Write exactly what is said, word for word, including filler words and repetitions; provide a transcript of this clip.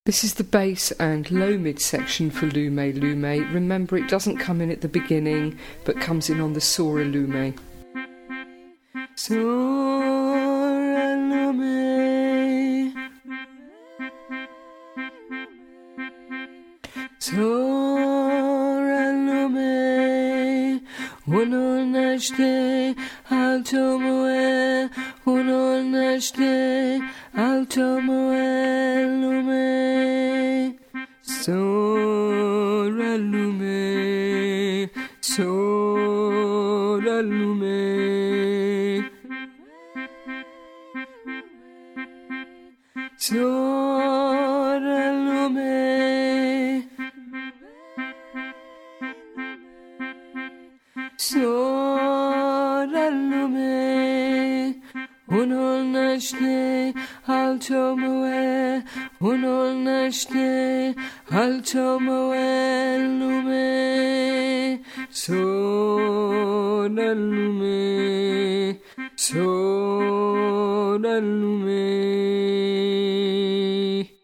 This is the bass and low mid section for Lume Lume. Remember, it doesn't come in at the beginning, but comes in on the Sora Lume. Sora Lume, Sora Lume, uno nashte alto moe, uno nashte alto moe lume, Sora Lume, Sora Lume, Sora Lume, Sora Lume, uno nashte alto moe, uno nashte alto moe lume, Sora Lume, Sora Lume.